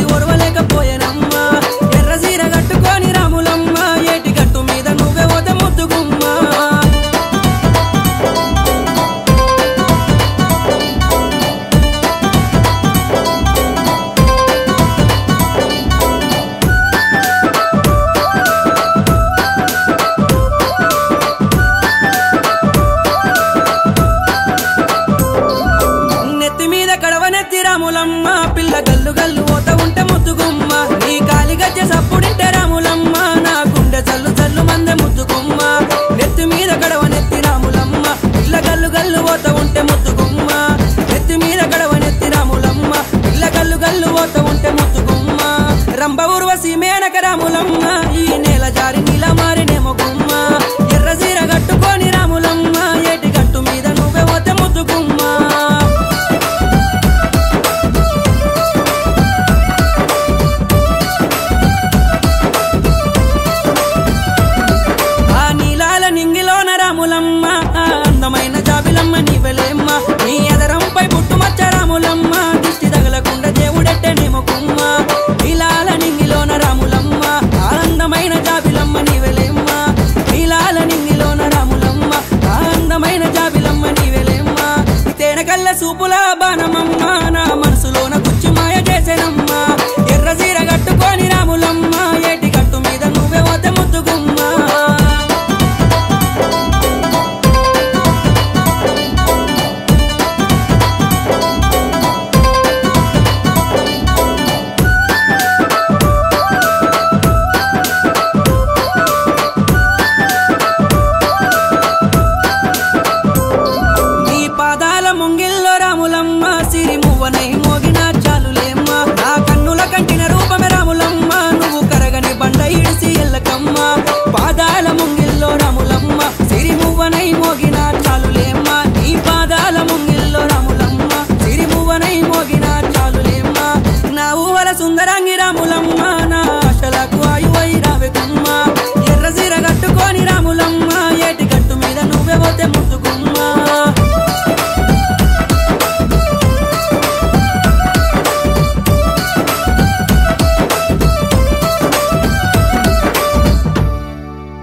ఓర్వలేకపోయేనమ్మ ఎర్ర సీర కట్టుకొని రాములమ్మ ఏటి గట్టు మీద నువ్వే పోతే ముద్దుగుమ్మ నెత్తి మీద కడవనెత్తి రాములమ్మ పిల్ల గల్లు గల్లు పోత ఉంటే ముద్దుగుమ్మ నీ కాలి గజ్జె సప్పుడింటే రాములమ్మ నా గుండె చల్లు చల్లు మందే ముద్దుగుమ్మ నెత్తి మీద కడవనెత్తి రాములమ్మ పిల్ల గల్లు గల్లు పోత ఉంటే ముద్దుగుమ్మ నెత్తి మీద కడవనెత్తి రాములమ్మ పిల్ల గల్లు గల్లు పోత ఉంటే ముద్దుగుమ్మ రంభ ఊర్వశి మేనక రాములమ్మ ఈ నేల జారి నీల మారినేమో గుమ్మ ఎర్ర సీర కట్టుకొని రాములమ్మ ఏటి గట్టు మీద నువ్వే పోతే ముద్దుగుమ్మ ఆ నీలాల నింగిలోన రాములమ్మ ఆ అందమైన జాబిలమ్మ నీవెలేమ్మ నీ ఎదరంపై పుట్టుమచ్చ రాములమ్మ దిష్టి తగలకుండా దేవుడెట్టనేమో కుమ్మ నీలాల నింగిలోన రాములమ్మ ఆ అందమైన జాబిలమ్మ నీవెలేమ్మ నీలాల నింగిలోన రాములమ్మ ఆ అందమైన జాబిలమ్మ నీవెలేమ్మ తేనెకల్ల సూపుల బాణమమ్మ నా మనసులోన గుచ్చి మాయ చేసేనమ్మ ఎర్ర సీర కట్టుకొని రాములమ్మ ఏటి గట్టు మీద నువ్వే పోతే ముద్దుగుమ్మ నీ పాదాల ముంగిల్లో రాములమ్మ సిరి మువ్వనై మోగిన చాలులేమ్మ నా కన్నుల కంటిన రూపమే రాములమ్మ నువ్వు కరగని బండ ఇడిసి ఎల్లకమ్మ పాదాల ముంగిల్లో రాములమ్మ సిరి మువ్వనై మోగిన చాలులేమ్మ నీ పాదాల ముంగిల్లో రాములమ్మ సిరి మువ్వనై మోగిన చాలులేమ్మ నా ఊవల సుందరాంగి